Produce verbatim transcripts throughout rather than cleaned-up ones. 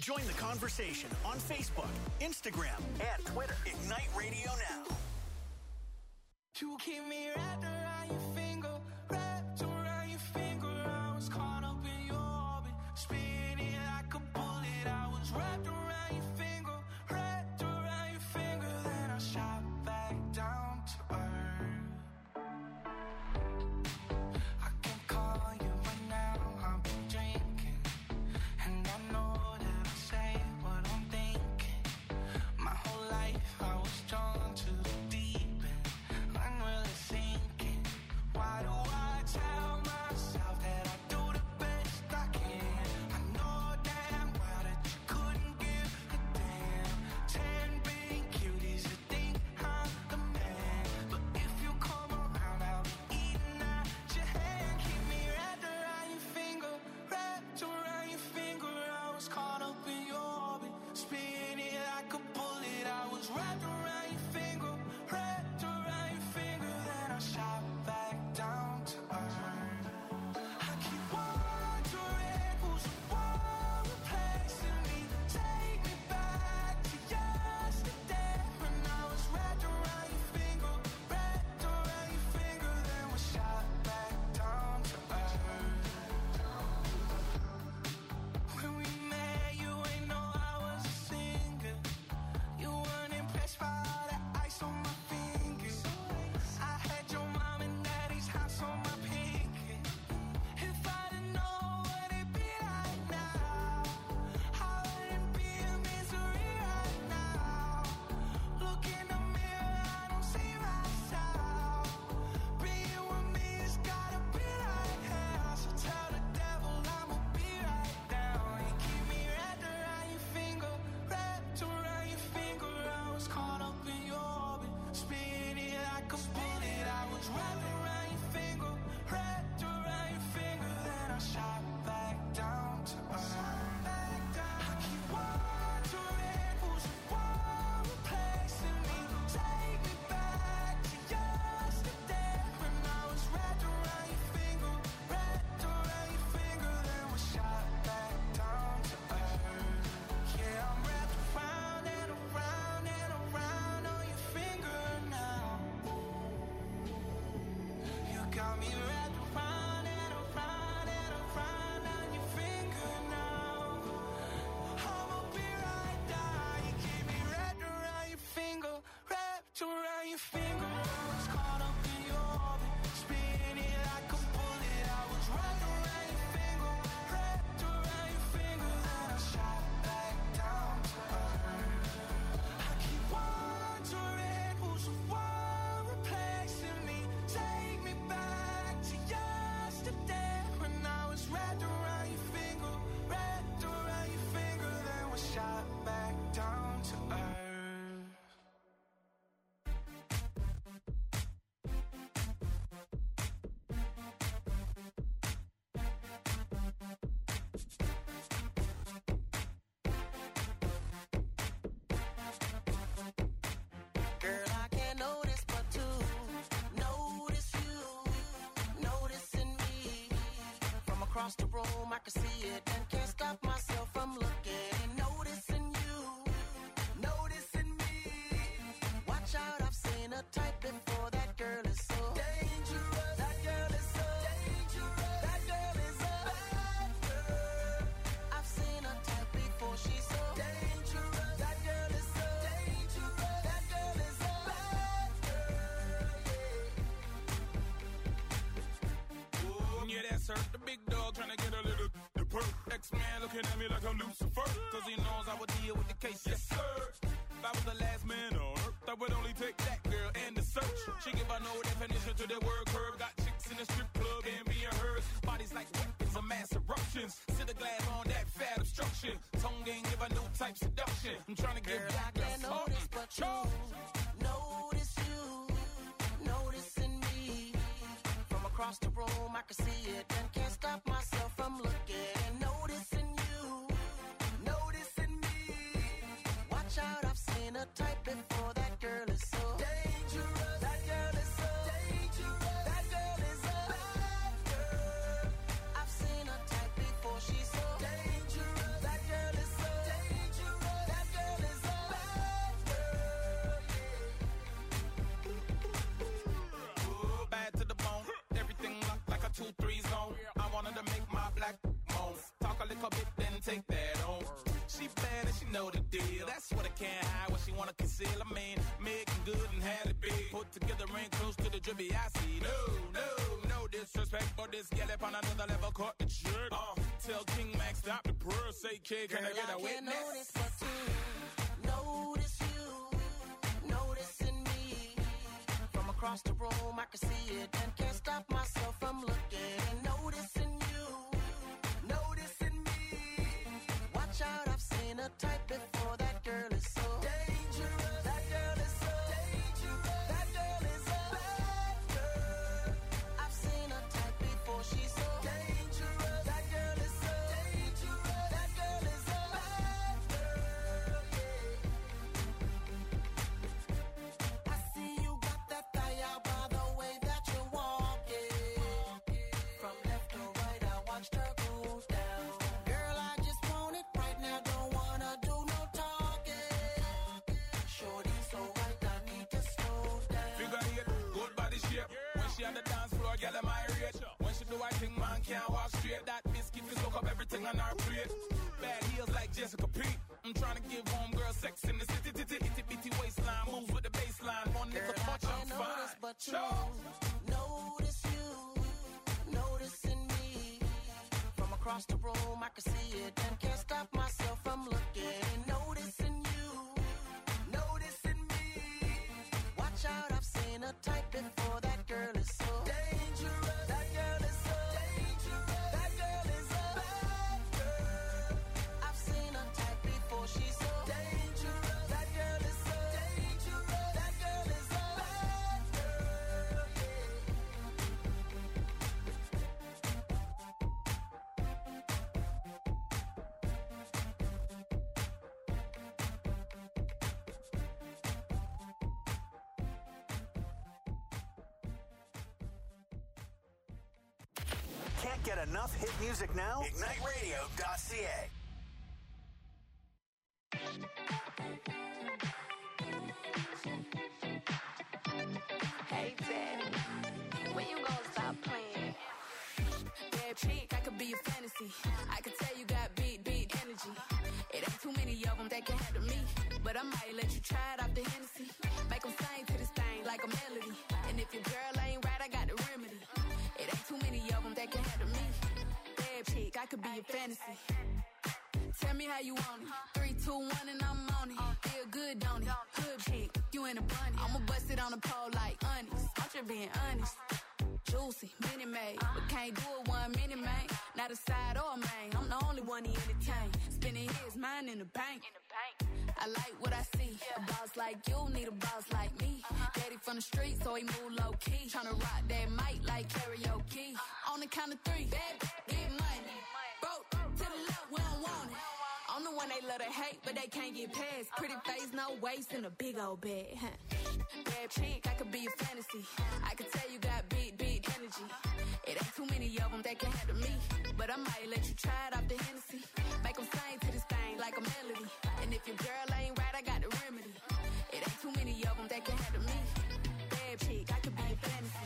Join the conversation on Facebook, Instagram, and Twitter. Ignite Radio Now. You keep me wrapped around your finger, wrapped around your finger. I was caught up in your orbit, spinning like a bullet. I was wrapped around your finger, wrapped around your finger. Then I shot back down to earth. I can call you right now, I've been drinking, and I know that I say what I'm thinking. My whole life I was drawn to the deep end. I'm really sinking. Why do I tell myself that I do the best I can? I know damn well that you couldn't give a damn. Ten big cuties that think I'm the man, but if you come around, I'll be eating at your hand. Keep me wrapped around your finger, wrapped around your finger. I was caught up in your orbit, spinning like a bullet. I was wrapped around your finger, wrapped around your finger. Then I shot back down to earth. I keep wondering who's the one replacing me. Take me back to yesterday when I was wrapped around your finger, wrapped around your finger. Then we shot back down to earth. When we met, you ain't know I was a singer. You weren't impressed by all the ice on my fingers. I had your mom and daddy's house on my pinky. If I didn't know what it'd be like now, I wouldn't be in misery right now. Look in the mirror, I don't see myself. Being with me has gotta be like hell. So tell the devil I'ma be right down. You keep me wrapped around your finger, wrapped around your finger. I was caught up in your orbit, spinning like a bullet. I was wrapped around your finger, wrapped around your finger. Then I shot back down to earth. I keep wondering who's the one replacing me. Take me back to yesterday when I was wrapped around your finger, wrapped around your finger. Then we shot back down to earth. Yeah, I'm wrapped around and around and around on your finger now. You got me wrapped around and around and around on your finger now. I'ma be right down. You keep me wrapped around your finger, wrapped around your finger. I was caught up in your orbit, spinning like a bullet. I was wrapped around your finger, wrapped around your finger. Then I shot back down to earth. I keep wondering who's the one replacing me. Take me back to yesterday when I was wrapped around your finger, wrapped around your finger. Then we shot back down to earth. Girl, I can't notice but to notice you, noticing me. From across the room, I can see it and can't stop myself from looking. Noticing you, noticing me. Watch out, I've seen a type before. That girl is so dangerous. That girl is so dangerous. That girl is a bad girl. I've seen a type before. She's so dangerous. That girl is so dangerous. That girl is a bad girl. Yeah, that's her. The big dog trying to get a little the perk. X-Man looking at me like I'm Lucifer. Cause he knows I would deal with the case. Yes, sir. If I was the last man on earth, I would only take that girl and the search. She give her no definition to that word curve. Got chicks in the strip club and being hers. Bodies like weapons of mass eruptions. Sit a glass on that fat obstruction. Tongue ain't give her no type seduction. I'm trying to get Girl, back I can't notice but you, notice you, noticing me. From across the room, I can see it and can't stop myself from looking. Noticing you, noticing me. Watch out, I've seen a type before. That girl is so dangerous. That girl is so dangerous. That girl is a bad girl. I've seen a type before. She's so dangerous. That girl is so dangerous. know the deal. That's what I can't hide, what she wanna conceal. I mean, making good and had it big. Put together ring close to the drippy I see. No, no, no disrespect, but this gal up on another level caught the jerk. Uh, tell King Max stop the purr, say kid, can Girl, I get a I can't witness? notice but to notice you, noticing me. From across the room, I can see it and can't stop myself from looking. Noticing you, noticing me. Watch out, I've seen a type before. That girl is so dangerous. That girl is so dangerous. That girl is a bad girl. I've seen a type before. She's so dangerous. That girl is so dangerous. That girl is a bad girl. Yeah. I see you got that thigh out by the way that you're walking. From left to right, I watched her go down. Girl, I just want it right now. Don't wanna do no talking. Shorty so right, I need to slow down. Figure eight, good body shape. When she on the dance floor, girl, am I rate? When she do I think man can't walk straight. That biscuit will soak up everything on our plate. Bad heels like Jessica Pete. I'm trying to give homegirl sex in the city, titty, itty bitty waistline. Moves with the baseline. One nigga Girl, I punch, I'm can't notice fine. but you. Sure. Notice you, noticing me. From across the room, I can see it and can't stop myself from looking. Noticing you, noticing me. Watch out, I've seen a type before. That girl is so dangerous. That girl is so dangerous. That girl is a bad girl. I've seen a type before. She's so dangerous. That girl is so dangerous. That girl is a bad girl. Can't get enough hit music now? Ignite Radio dot C A. Hey, Daddy, when you gonna stop playing? Bad chick, I could be a fantasy. I could tell you got big, big energy. It ain't too many of them that can handle me. But I might let you try it off the Hennessy. Make them sing to this thing like a melody. And if your girl ain't right, I got the remedy. It ain't too many of them that can handle me. Bad chick, I could be a fantasy. Tell me how you want it. Three, two, one, and I'm on it. Feel good, don't it? Hood chick, you in a bunny. I'ma bust it on the pole like honest. I'm just being honest. Juicy, mini made, but can't do it one minute, man. Not a side or a main. I'm the only one he entertain. Spending his mind in the bank. I like what I see. A boss like you need a boss like me. Daddy from the street, so he move low key. Tryna rock that mic like karaoke. On the count of three, bad, get money. Broke to the left, we don't want it. I'm the one they love to hate, but they can't get past. Pretty face, no waist, and a big old bag. Huh. Bad chick, I could be a fantasy. I could tell you got big, big energy. It ain't too many of them that can handle me. But I might let you try it off the Hennessy. Make them sing to this thing like a melody. And if your girl ain't right, I got the remedy. It ain't too many of them that can handle me. Bad chick, I could be a fantasy.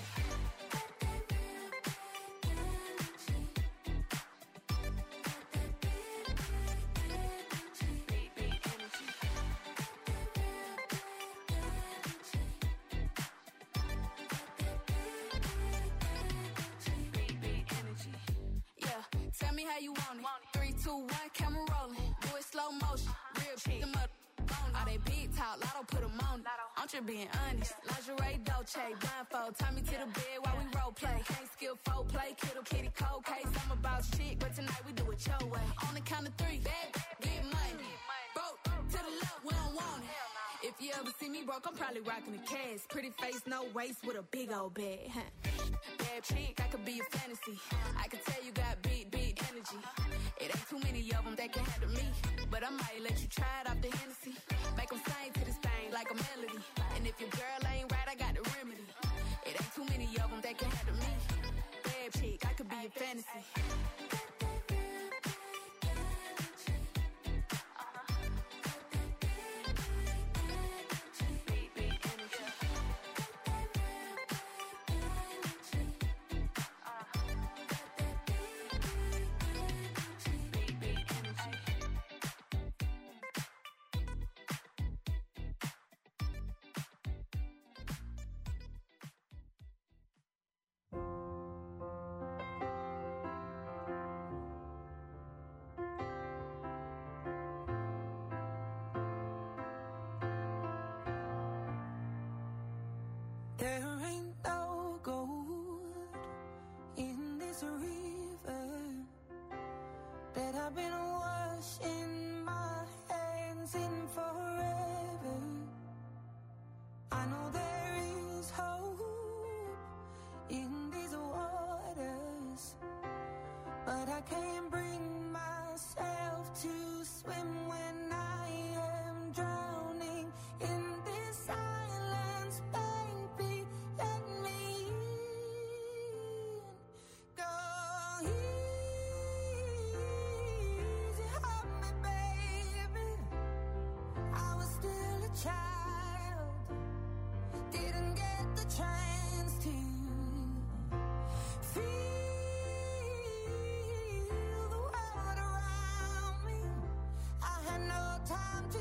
Tell me how you want it. Three, two, one, camera rolling. Do it slow motion. Real chick. Them up on all they big talk. Lotto put them on it. I'm just being honest. Lingerie, Dolce, blindfold. Tie me to the bed while we role play. Can't skill folk play. Kiddo, kitty, cold case. I'm about shit, but tonight we do it your way. On the count of three, bad, get money. Broke to the left, we don't want it. If you ever see me broke, I'm probably rocking the cash. Pretty face, no waist, with a big old bag. Huh. Bad chick, I could be a fantasy. I could tell you got big, big energy. It ain't too many of them that can handle me. But I might let you try it off the Hennessy. Make them sing to this thing like a melody. And if your girl ain't right, I got the remedy. It ain't too many of them that can handle me. Bad chick, I could be a fantasy.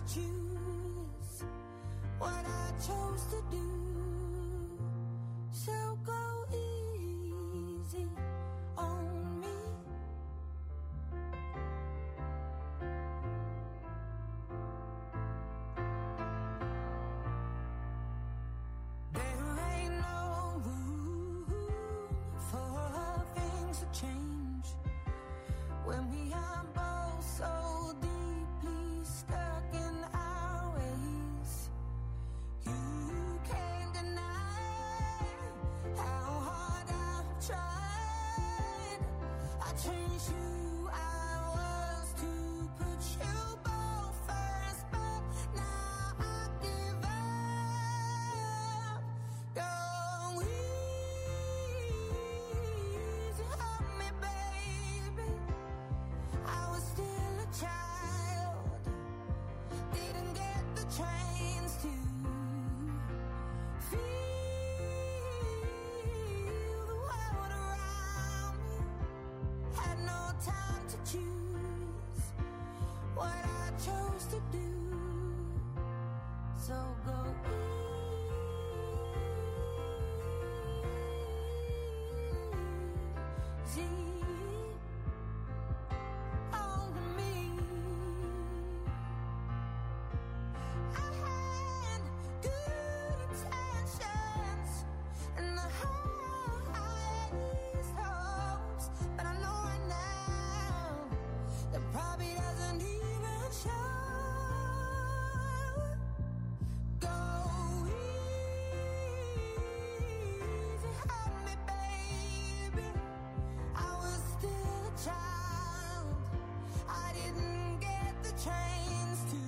choose what I chose to do. So go easy on me. There ain't no room for things to change when we are both so deeply stuck in our ways. You can't deny how hard I've tried. I changed who I was to put you both first, but now I give up. Go easy on me, baby. I was still a child, didn't get the chance to feel the world around me. Had no time to choose what I chose to do. So go easy on me. I had good intentions and the highest hopes, but I know right now that probably doesn't even show. Go easy on me, baby. I was still a child, I didn't get the chance to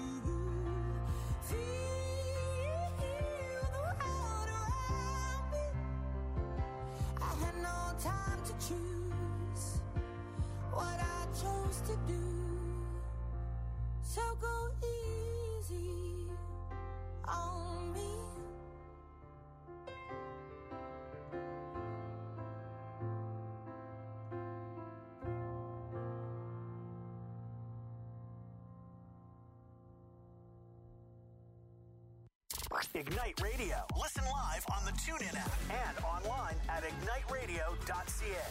feel the world around me. I had no time to choose what I chose to do. So go easy on me. Ignite Radio. Listen live on the TuneIn app and online at ignite radio dot c a.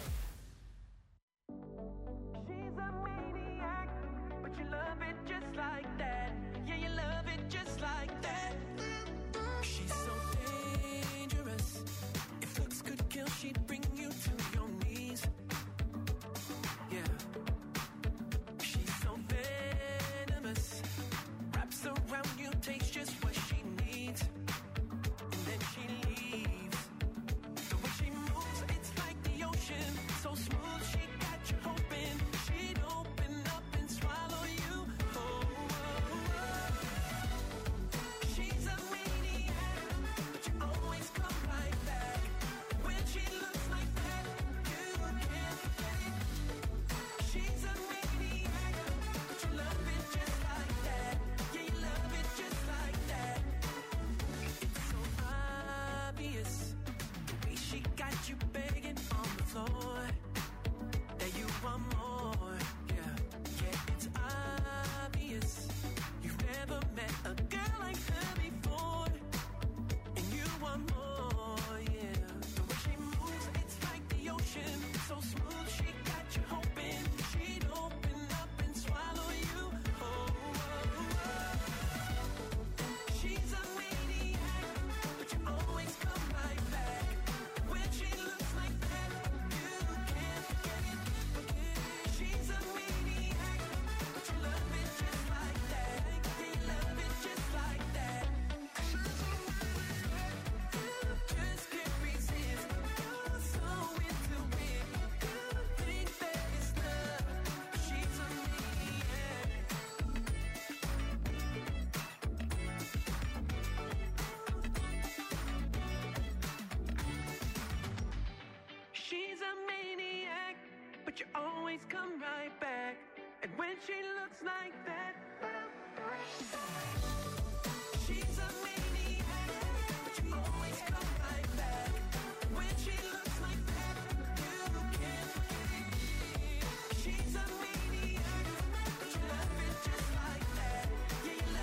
She's a maniac, but you love it just like that. Yeah, you love it just like that. She's so dangerous. If looks could kill, she'd bring you to your knees. Yeah. She's so venomous. Wraps around you, takes just what she needs. And then she leaves. The way she moves, it's like the ocean. So smooth, she got you hoping she'd open up and swallow you. Oh, oh, oh. She's a maniac, but you always come right back. When she looks like that, you can't forget it. She's a maniac, but you love it just like that. Yeah, you love it just like that. It's so obvious, the way she got you begging on the floor, that you want more. Yeah, yeah, it's obvious. You've never met a girl like her before, and you want more. Yeah, the way she moves, it's like the ocean. So smooth, she got you hoping she'd open up and swallow you. Oh, oh, oh. She's a maniac, but you always come right back. When she looks like that, you can't forget it. Forget it. She's a maniac, but you love it just like that. Yeah, you love it just like that. You just can't resist. You're so into it. You think that it's love. She's a maniac. She's a maniac, but you always come right back. And when she looks like that, she's a maniac, but you always come right back. When she looks like that, you can't forget it. She's a maniac, but you love it just like that. Yeah, you love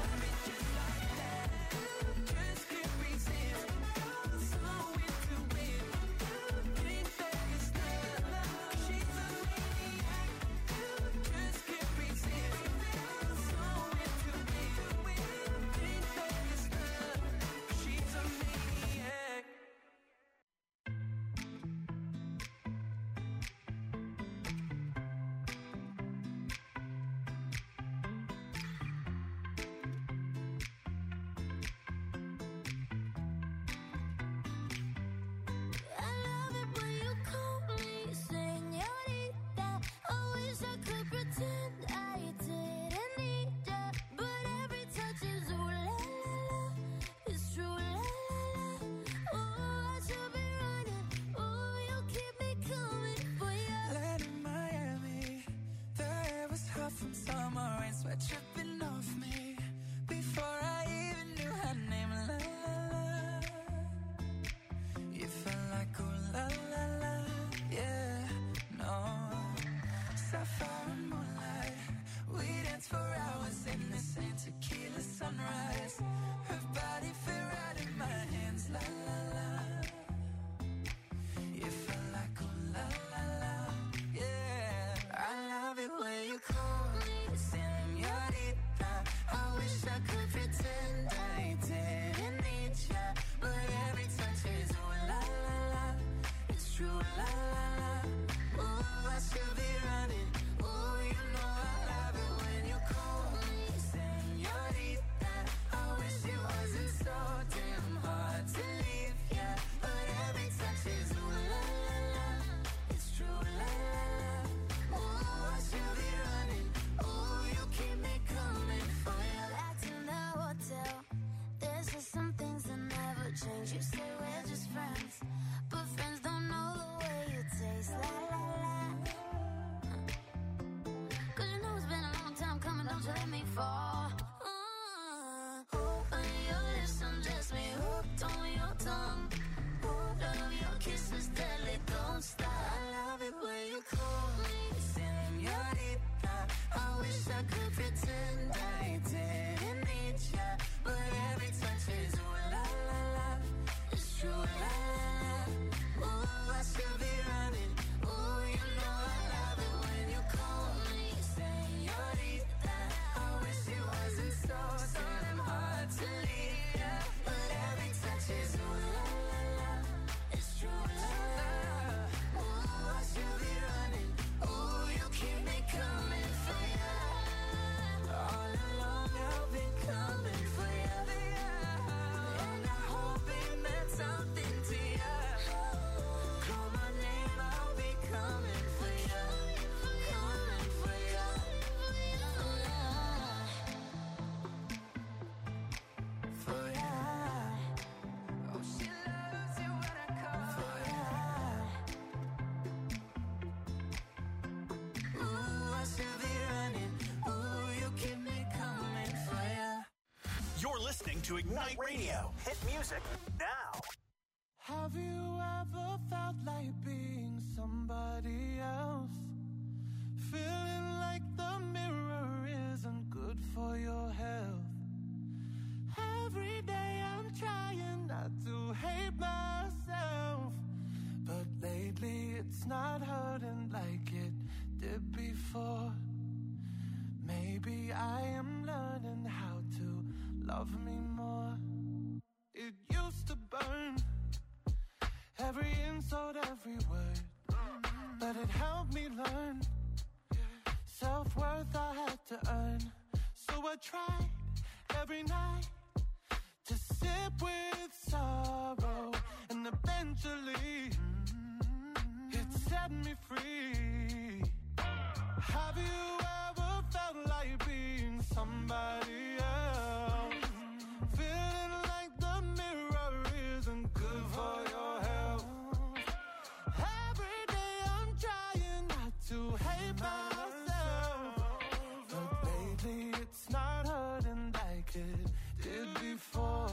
never change. You say we're just friends, but friends don't know the way you taste. La la la. Cause you know it's been a long time coming, don't you let me fall. Uh, on your lips, undress me, hooked on your tongue. Love your kisses, deadly, don't stop. I love it when you call me señorita. I wish I could pretend I didn't need ya, but every touch is ooh la la la. It's true, la la la. Ooh, I should be running. Ooh, you know I love it when you call me señorita. I wish it wasn't so, so damn hard to leave ya, but every touch is ooh la la la. It's true, la la. Ooh, I should be running. Ooh, you keep me coming for ya. All along I've been coming for ya, and I hope it meant something to ya. Call my name, I'll be coming for ya, coming for ya. For ya. Oh, she loves you when I call for ya. Ooh, I should be running. Ooh, you keep me coming for ya. You're listening to Ignite Radio. Hit music now. Have you ever felt like being somebody else? Feeling like the mirror isn't good for your health. Every day I'm trying not to hate myself, but lately it's not hurting like it did before. Maybe I am learning how to love me more. It used to burn, every insult, every word, but it helped me learn self-worth I had to earn. So I tried every night to sip with sorrow, and eventually it set me free. Have you ever felt like being somebody else? Feeling like the mirror isn't good for your health. Every day I'm trying not to hate myself, but lately it's not hurting like it did before.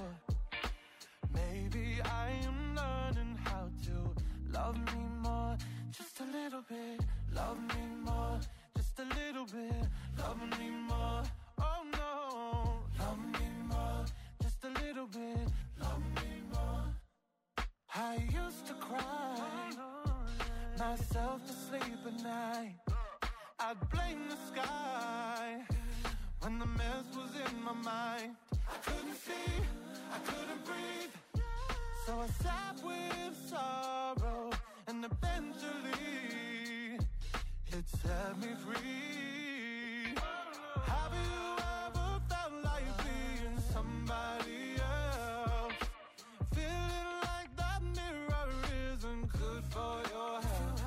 Maybe I am learning how to love me more. Just a little bit, love me more. Just a little bit, love me more. Oh no, love me more. Just a little bit, love me more. I used to cry myself to sleep at night. I'd blame the sky when the mess was in my mind. I couldn't see, I couldn't breathe, so I sat with sorrow, and eventually it set me free. Have you ever felt like being somebody else? Feeling like that mirror isn't good for your health.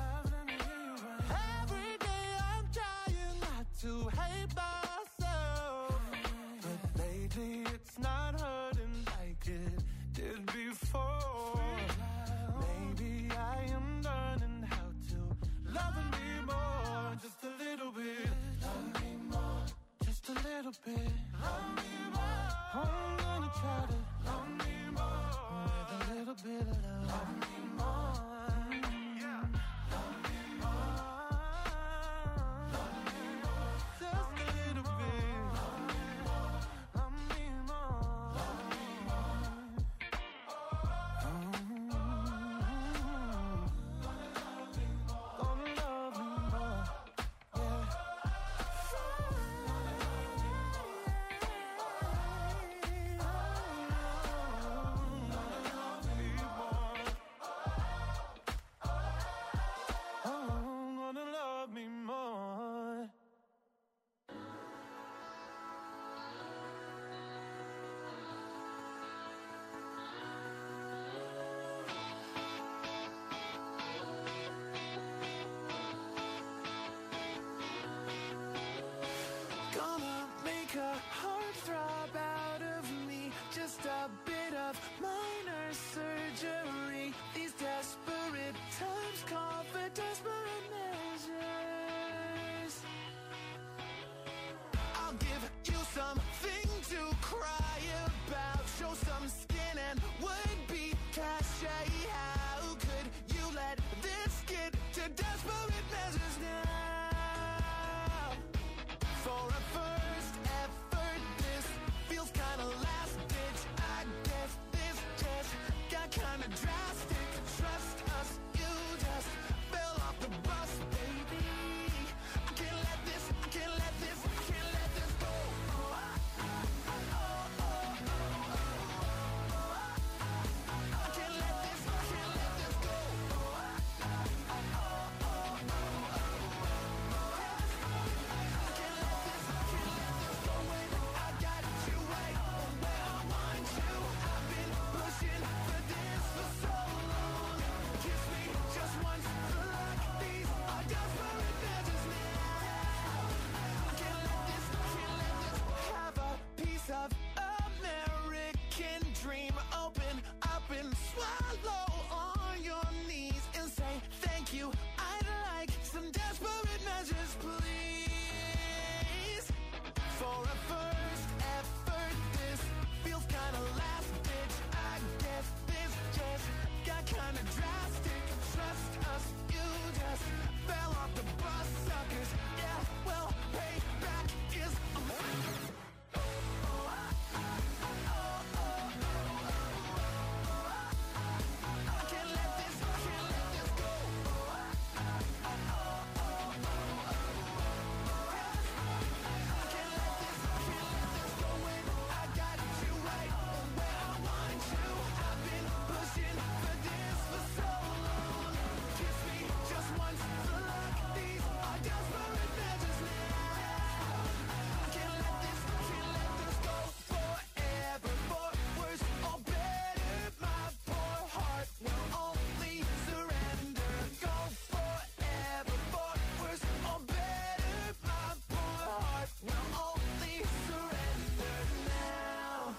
Every day I'm trying not to hate myself, but lately it's not hurting some skin and would be cachet. How could you let this get to desperate measures now? For a first effort, this feels kinda last ditch. I guess this just got kinda drastic. Trust us, you just fell off the bus, baby. I can't let this, I can't let this, I can't let this go. Oh, I, I, oh, oh, oh, oh. I can't let this, I can't let this go. Oh, I, I, oh, oh, oh, oh. I can't let this, I can't let this go. When I got you right where I want you, I've been pushing for this for so long. Kiss me just once for luck. These are desperate measures now. I can't let this, I can't let this. Have a piece of American dream. Open up and swallow on your knees and say thank you. I'd like some desperate measures, please. For a first effort, this feels kinda last ditch. I guess this just got kinda drastic. Trust us, you just fell off the bus, suckers. Yeah, well, payback is a I can't let this, I can't let this go. I can't let this, I can't let this go. When I got you right where I want you, I've been pushing for this for so long. Kiss me just once for luck. These are desperate measures now. I can't let this, I can't let this go forever. For worse or better, my poor heart will only surrender. Go forever. For worse or better, my poor heart will only surrender now.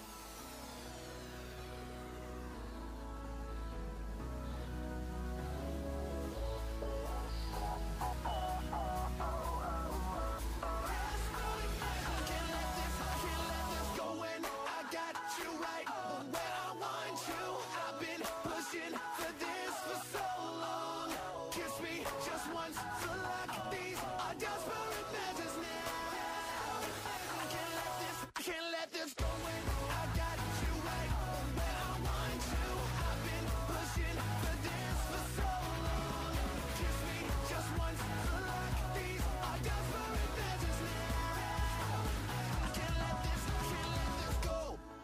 I can't let this, I can't let this go. When I got you right where I want you, I've been pushing for this for so long. Kiss me just once for luck. These are desperate measures now. I can't let this, I can't let this go. When I got you right where I want you, I've been pushing for this for so long. Kiss me just once for luck. These are desperate measures now. I can't let this, I can't let this go.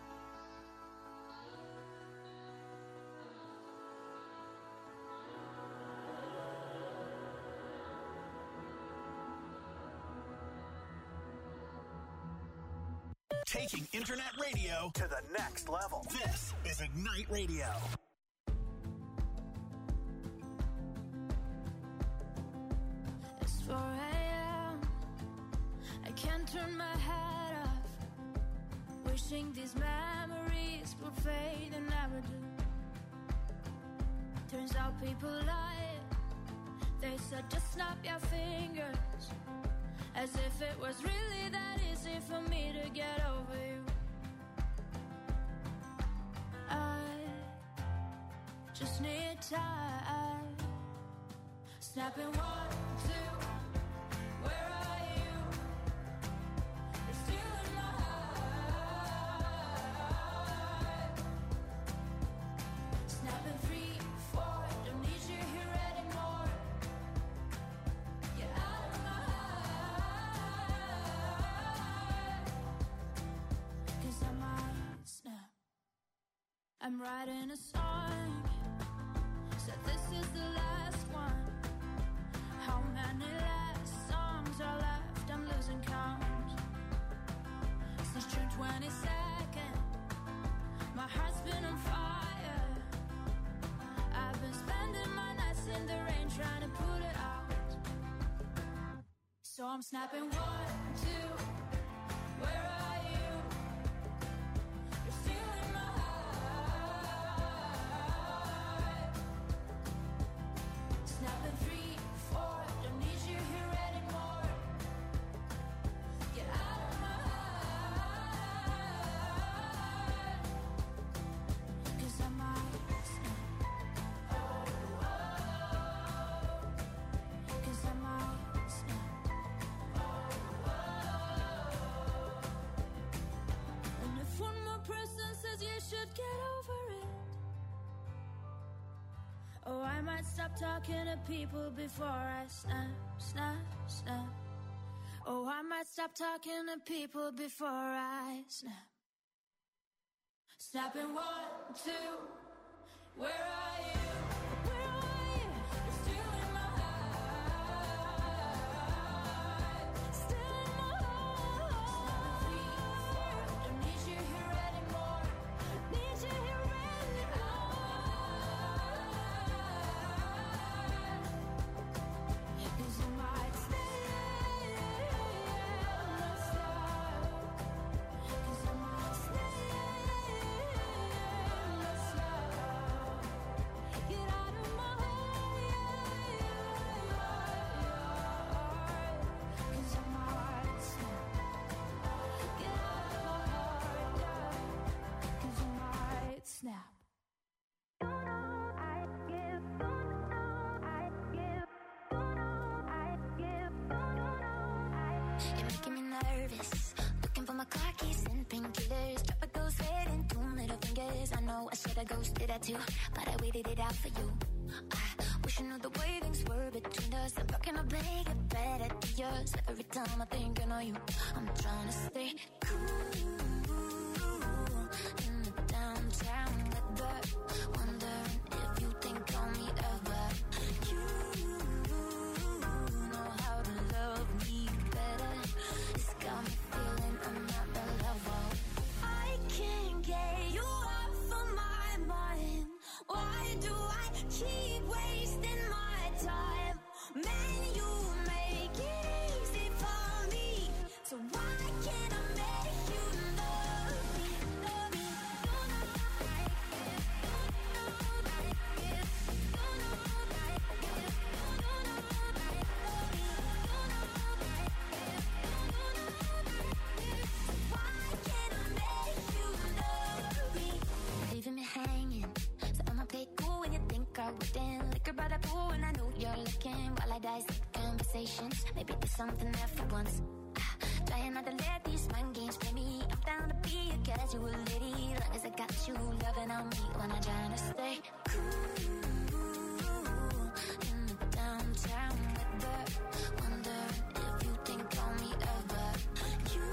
Taking internet radio to the next level. This is Ignite Radio. It's four a.m. I can't turn my head off. Wishing these memories would fade and never do. Turns out people lie. They said just snap your fingers. As if it was really that easy for me to get over you. I just need time. Snapping one, two, where are you? You're still in my heart. Snapping three, four, don't need you here anymore. You're out of my heart. 'Cause I might snap. I'm writing a song. Said this is the last one. How many last songs are left? I'm losing count. Since June twenty-second, my heart's been on fire. I've been spending my nights in the rain trying to put it out. So I'm snapping one, two, where are you? You're still in my heart. Snapping three, four, don't need you here anymore. Get out of my heart. get over it. Oh, I might stop talking to people before I snap, snap, snap. Oh, I might stop talking to people before I snap. Snapping one, two, where are you? Where are you? You're still in my heart. Still in my heart. Don't need you here anymore. Need you here anymore. 'Cause you might stay, let's stop. 'Cause I might stay, let's stop. Get out of my heart, 'cause I might snap. Get out of my heart, 'cause I might snap. You're making me nervous. Looking for my car keys and painkillers. Drop a ghost head and two middle fingers. I know I should have ghosted that too, but I waited it out for you. I wish I knew the way things were between us. I'm broken, I beg it better to yours. Every time I think I know you, I'm trying to stay cool in the downtown weather. Wondering if you think on me ever. You know how to love me better. It's got me feeling I'm not the lover. I can't get you off of my mind. Why do I keep wasting my time? Man, you make it easy for me. So why can't I make you love me? Love me. You know like it. You know like it. You know like it. You know like love me. You know like it. You know like it. Why can't I make you love me? Leaving me hanging. So I'ma play cool when you think I wouldn't. Liquor by the pool and I know you're looking. While I dissect conversations, maybe there's something there for once. Ah, trying not to let these mind games play me. I'm down to be a casual lady, long as I got you loving on me when I'm trying to stay cool in the downtown weather. Wondering if you think on me ever. You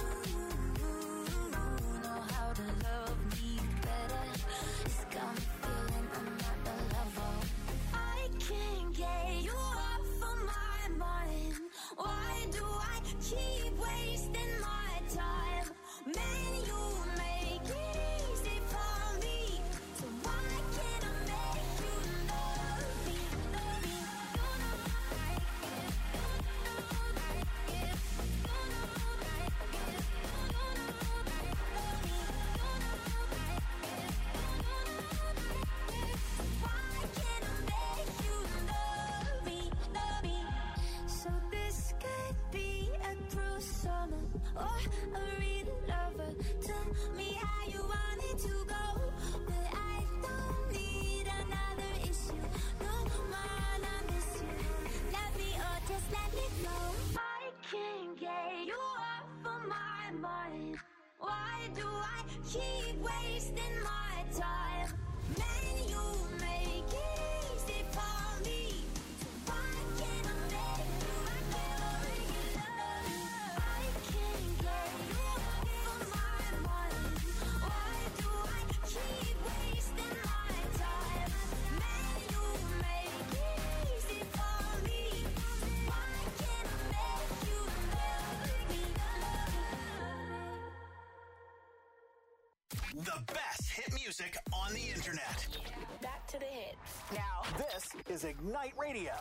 know how to love me better. It's got me feeling I'm not the lover. I can't get you off of my mind. Why do I keep wasting my time? Man, you make it easy for me. So why can't I make you love me? Love me. You know like it. You know like it. You know like it. You know like love me. You know like it. You know like it. Why can't I make you love me? Love me. So this could be a cruel summer or a real lover. Tell me how you want it to go, but I don't need another issue. No man, I miss you. Love me or just let me go. I can't get you off of my mind. Why do I keep wasting my time? Man, you make it easy for me. So why can't I make you love me? I can't get you off of my mind. Why do I keep wasting my time? Man, you make it easy for me. So why can't I make you love me? The best hit music on the internet. Back to the hits. Now, this is Ignite Radio.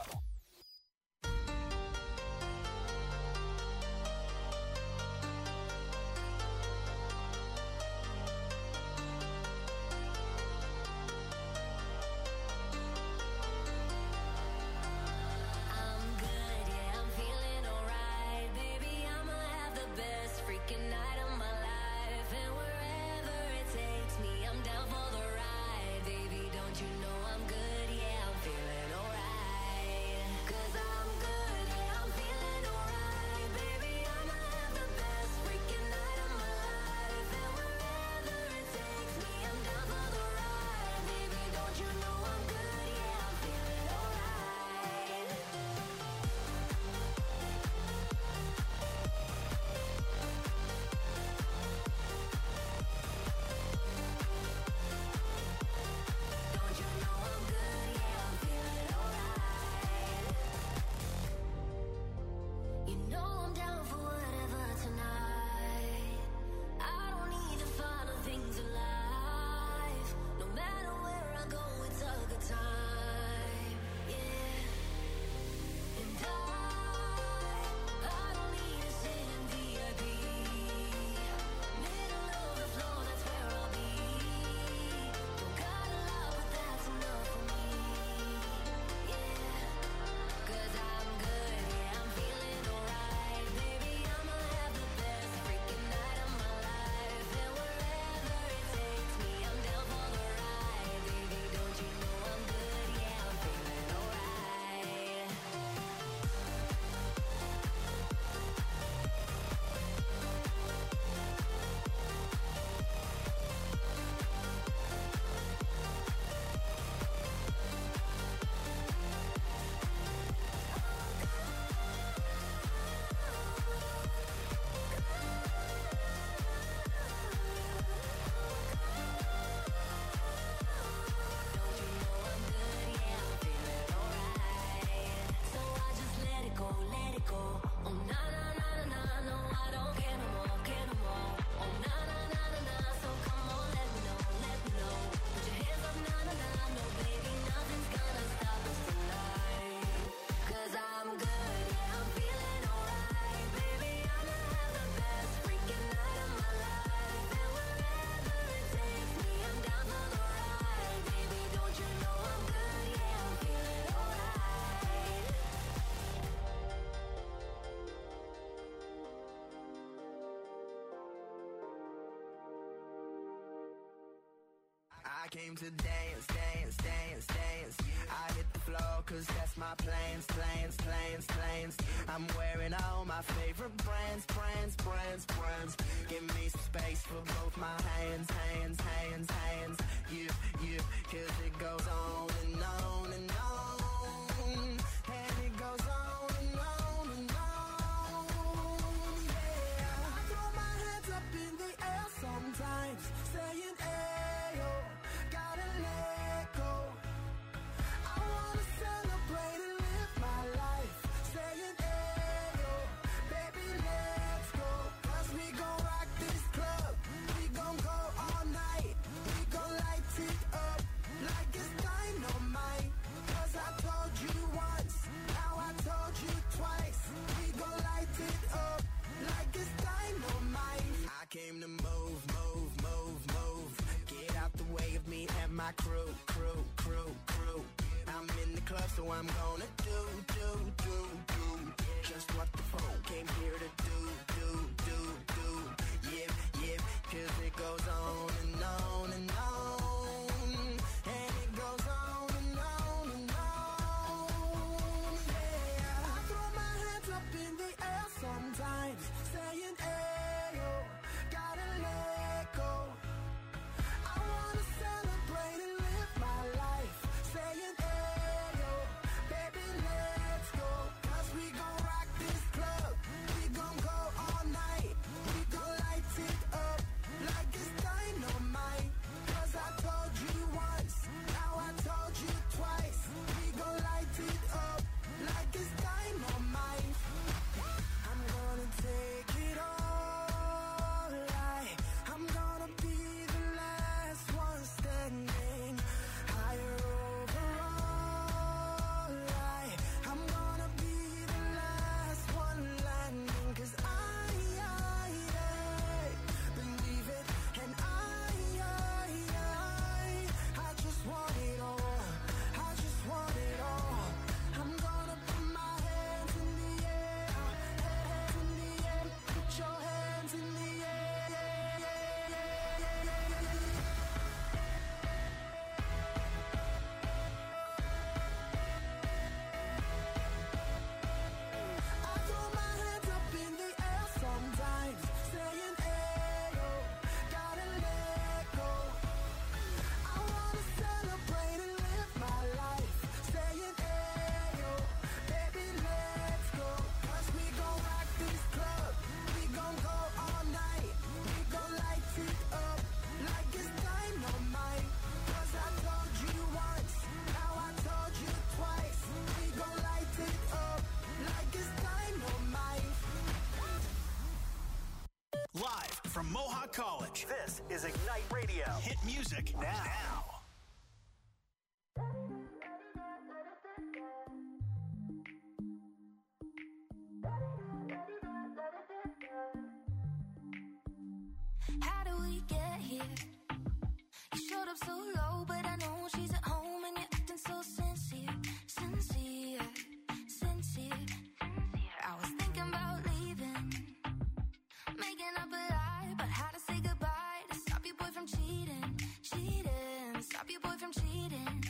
I'm good, yeah, I'm feeling alright. Baby, I'ma have the best freaking night of my life. And wherever it takes me, I'm down for the ride. Baby, don't you know I'm good, yeah, I'm feeling alright. I came to dance, dance, dance, dance. I hit the floor cause that's my plans, plans, plans, plans. I'm wearing all my favorite brands, brands, brands, brands. Give me some space for both my hands, hands, hands, hands. You, you, cause it goes on and on and on. And it goes on and on and on. Yeah, I throw my hands up in the air sometimes, saying, ayo, gotta let go. I wanna celebrate and live my life, saying, ayo, baby, let's go. Cause we gon' rock this club, we gon' go all night. We gon' light it up like it's dynamite. Cause I told you once, now I told you twice. We gon' light it up like it's dynamite. I came to move, move, move, move. Get out the way of me and my crew, crew, crew, crew. I'm in the club, so I'm gonna do, do, do, do just what the phone came here to do, do, do, do. Yeah, yeah, cause it goes on and on and on. And it goes on and on and on. Yeah, I throw my hands up in the air sometimes, saying, ayo, gotta let go. I wanna celebrate and live my life, saying, ayo, baby, let's go. Cause we gon' rock this club, we gon' go all night. We gon' light it up like it's dynamite. Cause I told you once, now I told you twice. We gon' light it up like it's dynamite. I'm gonna take it all, like I'm gonna be the last one standing. Higher overall, like I'm gonna be the last one landing. Cause I, I, I believe it, and I, I, I, I just want it all. I just want it all. I'm gonna put my hands in the air, hands in the air. Put your hands in the air. I throw my hands up in the air sometimes, saying, ayo, gotta let go. I wanna celebrate and live my life, saying, ayo, baby, let's go. Cause we gon' rock this club, we gon' go all night. We gon' light it up like it's dynamite. Cause I told you once, now I told you twice. We gon' light it up like it's dynamite. Live from Mohawk College, this is Ignite Radio. Hit music now. How do we get here? You showed up so low, but I know she's at home and you're acting so sincere, sincere, sincere. I was thinking about leaving, making up a lie about how to say goodbye to stop your boy from cheating, cheating, stop your boy from cheating.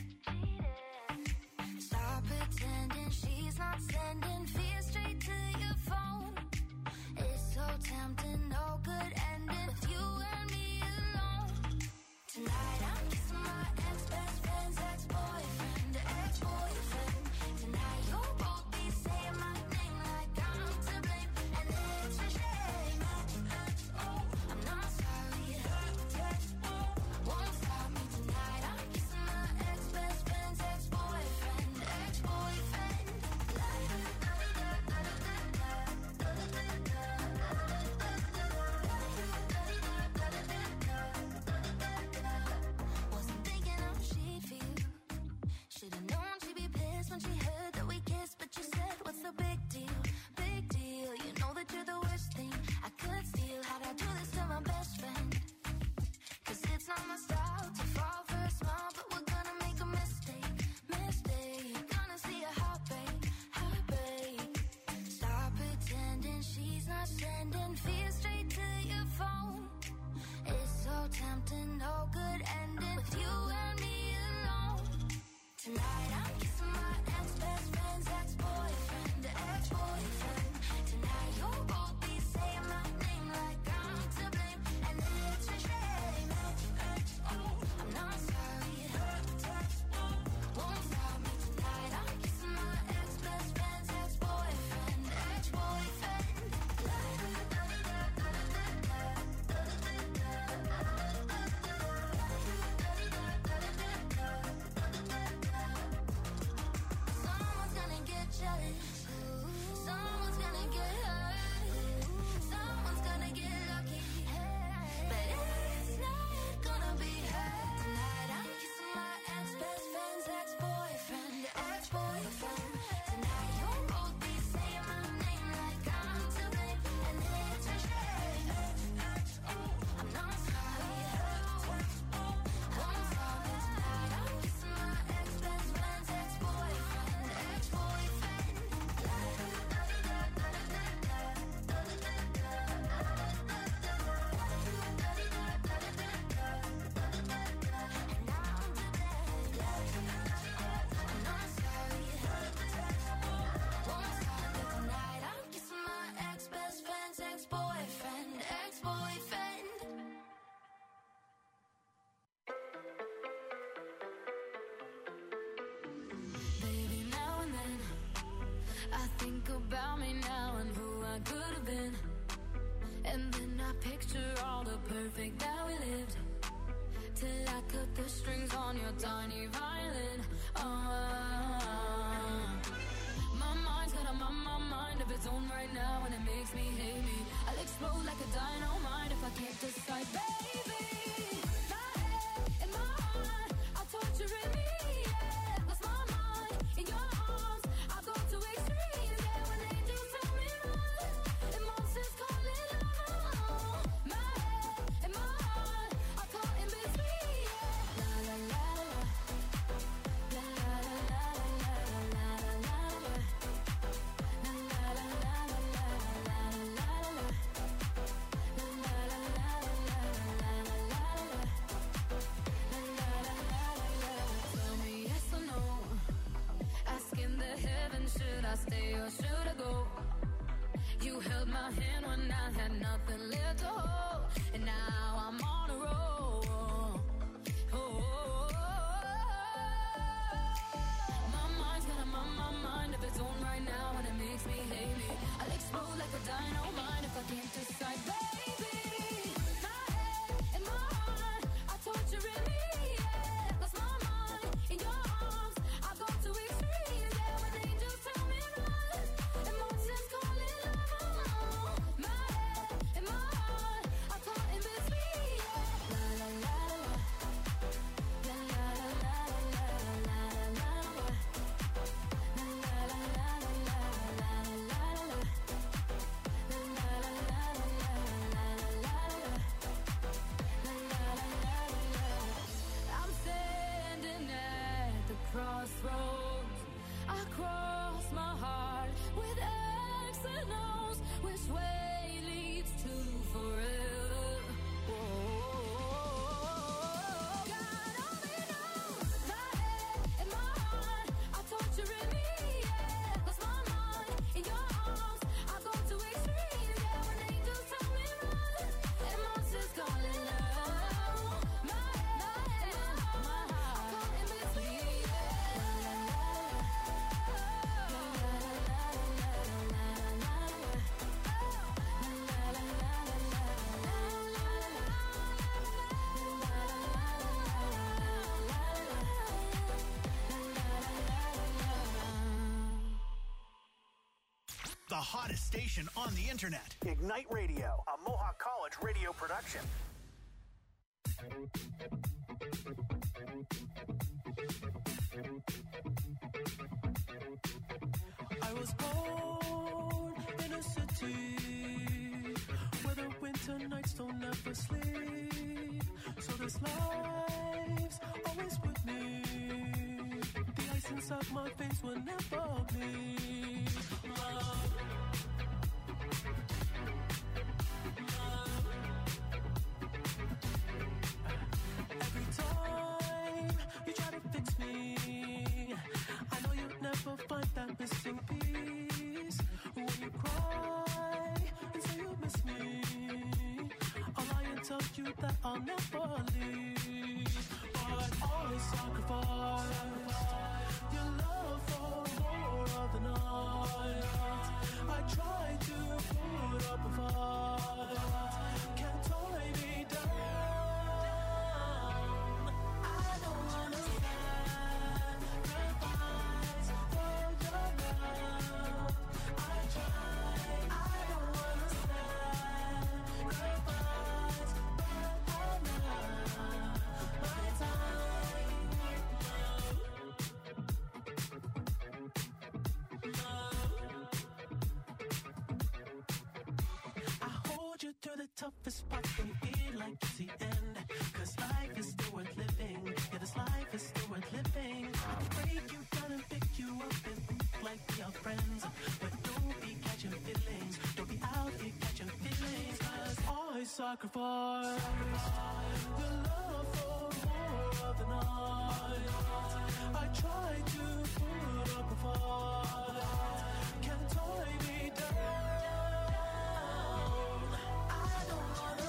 Stop pretending she's not sending fear straight to your phone. It's so tempting, no good ending with you and me alone. Tonight I'm kissing my ex-best friend's ex-boyfriend, ex-boyfriend. Tonight you'll both be saying my name like I'm to blame, and it's a shame. Oh, I'm not sorry. Won't stop me tonight. I'm kissing my ex-best friend's ex-boyfriend, ex-boyfriend. La, da, da, da, da, da, da, da, da, da, da. about me now and who I could have been. And then I picture all the perfect that we lived, till I cut the strings on your tiny violin. Uh, my mind's got a my, my mind of its own right now, and it makes me hate me. I'll explode like a dynamite if I can't decide, baby. My head and my heart are torturing me. Yeah, lost my mind in your arms. I go to extremes. Yeah, when angels tell me run, and monsters call it love. My head and my heart are caught in between. Yeah. La la la la, la la la la la la la la, la la la la la la la la. Tell me yes or no. Asking the heavens, should I stay or should I go? You held my hand when I had nothing left to hold, and now I'm on a roll. Oh, my mind's got a my, my mind of its own right now, and it makes me hate me. I'll explode like a dynamite if I can't decide, baby. My head and my heart are torturing me. Yeah, lost my mind in your arms. I go to extremes. Yeah, when angels tell me run, and monsters call it love. My head and my heart are caught in between. Yeah. La la la la, la la la la la la la la, la la la la la la la la. I'm standing at the crossroads. I cross my heart with X and O's. Which way leads to forever? Whoa. God only knows. My head and my heart are torturing me. Yeah, lost my mind in your arms. I go to extremes. Yeah, when angels tell me run, and monsters call it love. My head and my heart are caught in between. The hottest station on the internet. Ignite Radio, a Mohawk College radio production. I was born in a city where the winter nights don't ever sleep. So this life's always with me. The ice inside my veins will never bleed. Love. Love. Every time you try to fix me, I know you'll never find that missing piece. When you cry and say you miss me, I'll lie and tell you that I'll never leave. But always sacrifice your love for more of the night. I try to put up a fight, can't tie me down. I don't wanna sacrifice for your love. I try, I don't wanna sacrifice, but I'm not my time. I hold you through the toughest part and feel like it's the end. Cause life is still worth living. Yeah, this life is still worth living. I can break you down and pick you up and like we are friends. But don't be catching feelings. Don't be out here catching feelings. Cause I sacrifice the love for more of the night. I try to put up a fight, can't tie me down. I don't wanna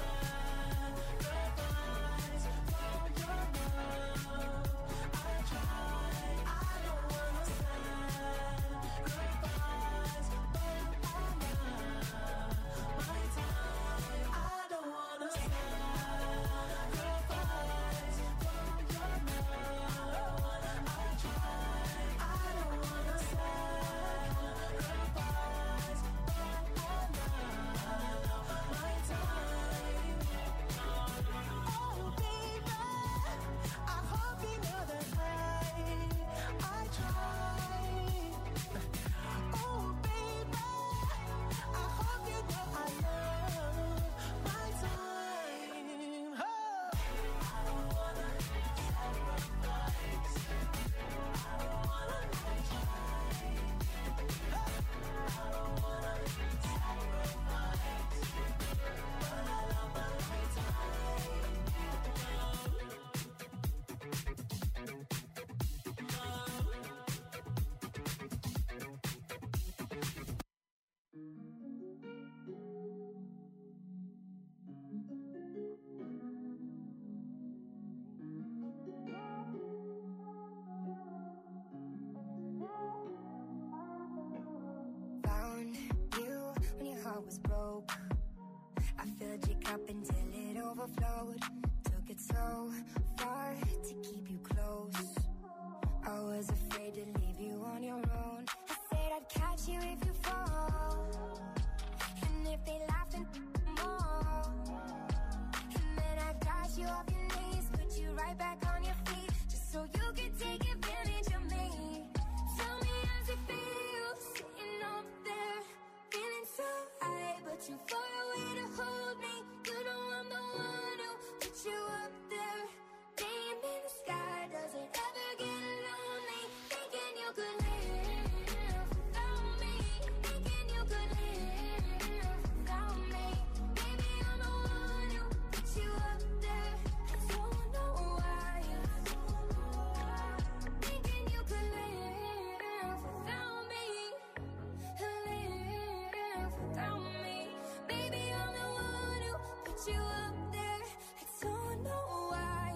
sacrifice for your love. I try, I don't wanna sacrifice, was broke. I filled your cup until it overflowed. Took it so far to keep you close. I was afraid to leave you on your own. I said I'd catch you if you fall. And if they laugh and more. And then I got you off your knees, put you right back on your feet, just so you could take advantage of me. Tell me how's it feel, sitting up there, feeling so high, but too far away to hold me. You know I'm the one who put you up there. Name in the sky, does it ever get lonely? Thinking you could live without me. Thinking you could live without me. Maybe I'm the one who put you up there. I don't know why. Thinking you could live without me. Live without me. Baby, I'm the one who put you up there. I don't know why.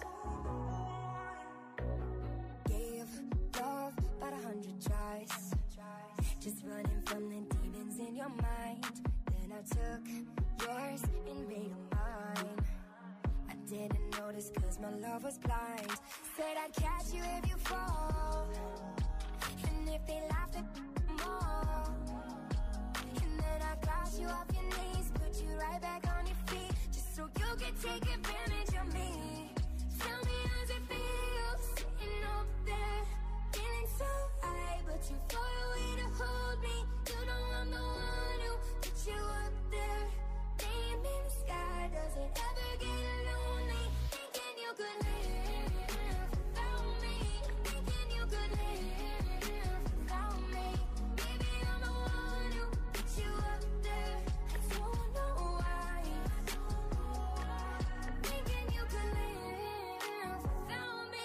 Gave love about a hundred tries, just running from the demons in your mind. Then I took yours and made them mine. I didn't notice cause my love was blind. Said I'd catch you if you fall. And if they laughed at more. And then I got you off your knees, put you right back on your feet, just so you could take advantage of me. Tell me how's it feel, sitting up there, feeling so high, but too far away to hold me. You know I'm the one who put you up there. Name in the sky, does it ever get lonely? Thinking you could live without me. Thinking you could live without me. Maybe I'm the one who put you up there. I don't know why. Thinking you could live without me.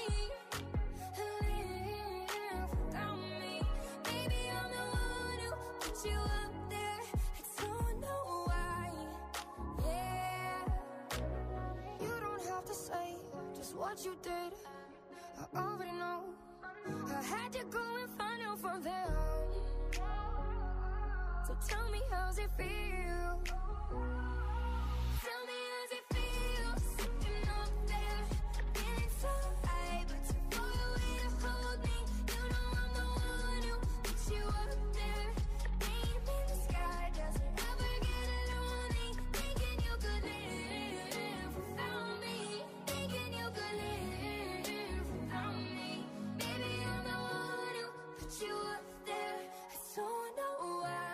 Live without me. Maybe I'm the one who put you up there. I don't know why. Yeah. You don't have to say just what you did. I already know. I had to go and find out from them. So tell me how's it feel. Tell me how's it feel, sitting up there, feeling so high, but too far away to hold me. You know I'm the one who put you up there. Name in the sky, does it ever get lonely? Thinking you could live without me. Thinking you could live without me. Maybe I'm the one who put you up there. I don't know why.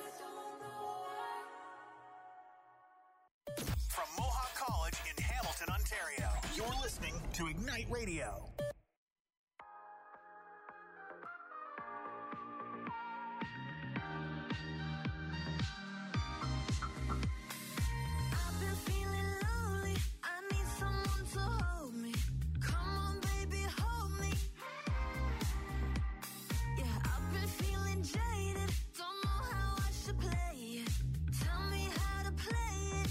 From Mohawk College in Hamilton, Ontario, you're listening to Ignite Radio. I've been feeling lonely. I need someone to hold me. Come on, baby, hold me. Yeah, I've been feeling jaded. Don't know how I should play it. Tell me how to play it.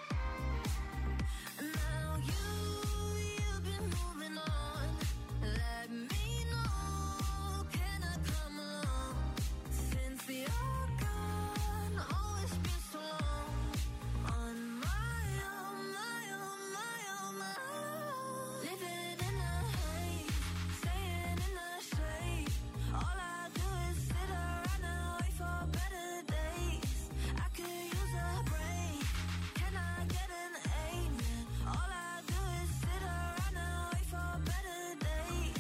Now you, you've been moving on. Let me know, can I come along? Since you're gone, oh, it's been so long. On my own, my own, my own, my own. Living in a haze, staying in the shade. All I do is sit around and wait for better days. I could use a break. Can I get an amen? All I do is sit around and wait for better days.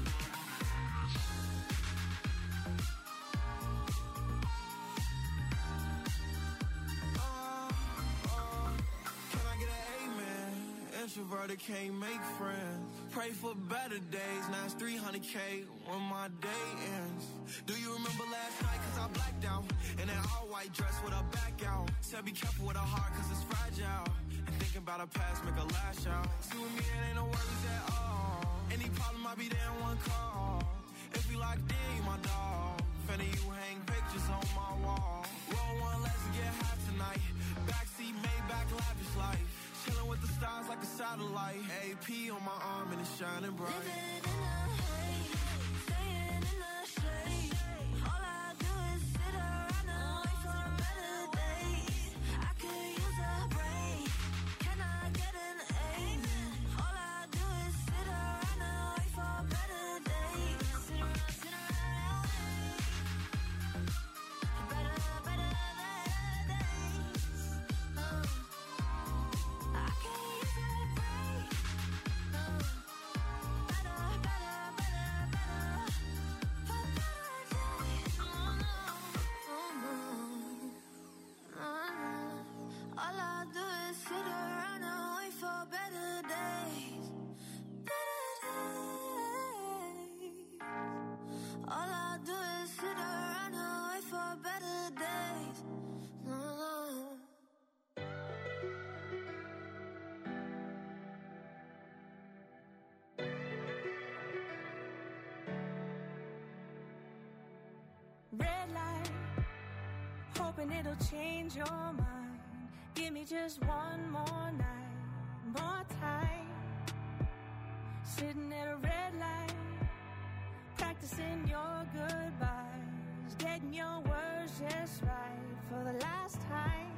Can I get an amen? Introverted can't make friends. Pray for better days. Now it's three hundred K when my day ends. Do you remember last night? Cause I blacked out. In that all white dress with a back out. Said be careful with a heart cause it's fragile. And thinking about a past make a lash out. See with me it ain't no worries at all. Any problem I be there in one call. If we locked in, you my dog. Finna you hang pictures on my wall. Roll one, let's get high tonight. Backseat, Maybach, lavish life. Chilling with the stars like a satellite. A P on my arm and it's shining bright. Living in a haze, staying in the shade. All I do is sit around and wait for better days. hoping it'll change your mind. Give me just one more night, more time. Sitting at a red light, practicing your goodbyes, getting your words just right for the last time.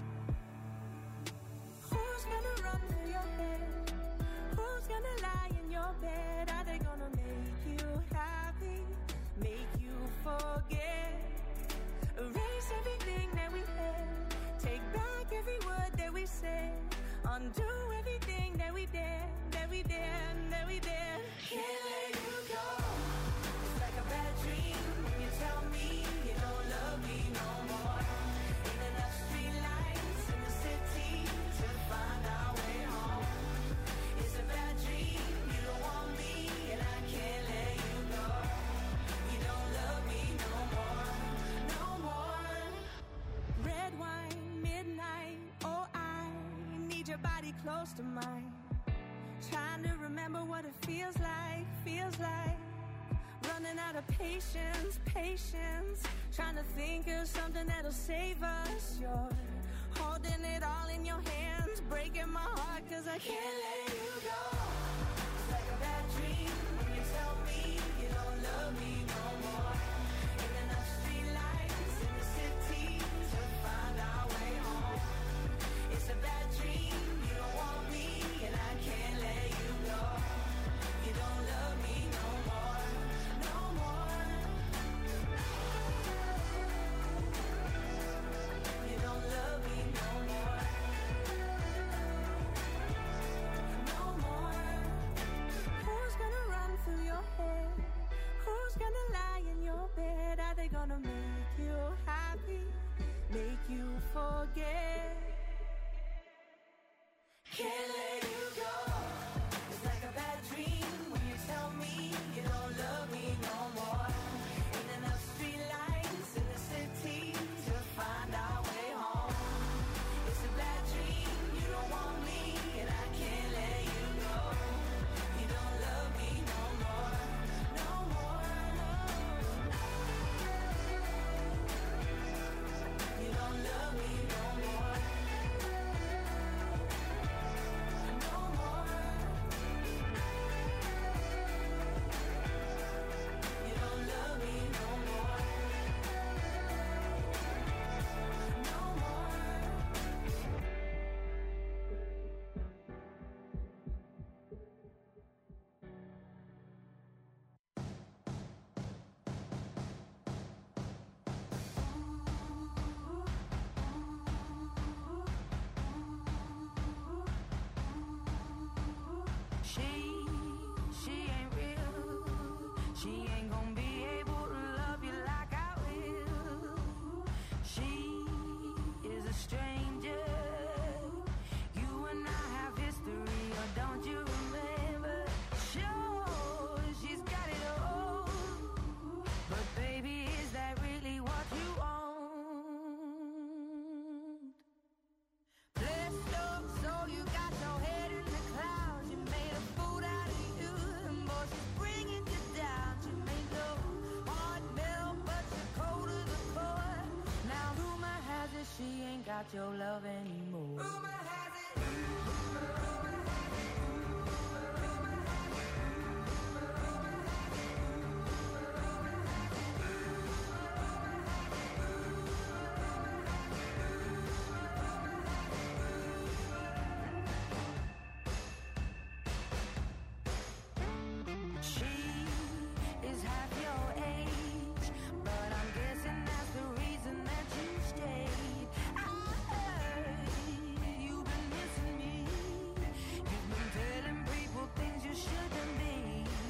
Who's gonna run through your head? Who's gonna lie in your bed? Are they gonna make you happy, make you forget? Erase everything that we had, take back every word that we said, undo everything that we did, that we did, that we did. Can't let you go. It's like a bad dream when you tell me you don't love me no more. Ain't enough street lights in the city to find our way home. It's a bad dream, you don't want me, and I can't let you go. You don't love me no more, no more. Red wine, midnight, oh I need your body close to mine. Trying to remember what it feels like, feels like. Running out of patience, patience. Trying to think of something that'll save us. You're holding it all in your hands, breaking my heart cause I can't let you go. It's like a bad dream when you tell me you don't love me no more. Ain't enough street lights in the city to find our way home. It's a bad dream, you don't want me, and I can't let you go. You don't love me no more, no more. You don't love me no more, no more. Who's gonna run through your head? Who's gonna lie in your bed? Are they gonna make you happy, make you forget? Can't let you go. It's like a bad dream when you tell me you don't love me no more. Ain't enough street lights in the city to find our way home. It's a bad dream, you don't want me, and I can't let you go. You don't love me no more, no more, no. You don't love me no more. She, she ain't real. She ain't gonna be able to love you like I will. She is a stranger. You and I have history, or don't you remember? Sure, she's got it all. But baby, is that really what you want? Blessed up, so you got your head in the clouds. You made a fool out of you, and boy, she's bringing you down. She made the heart melt, but you're cold to the core. Now rumor has it she ain't got your love anymore.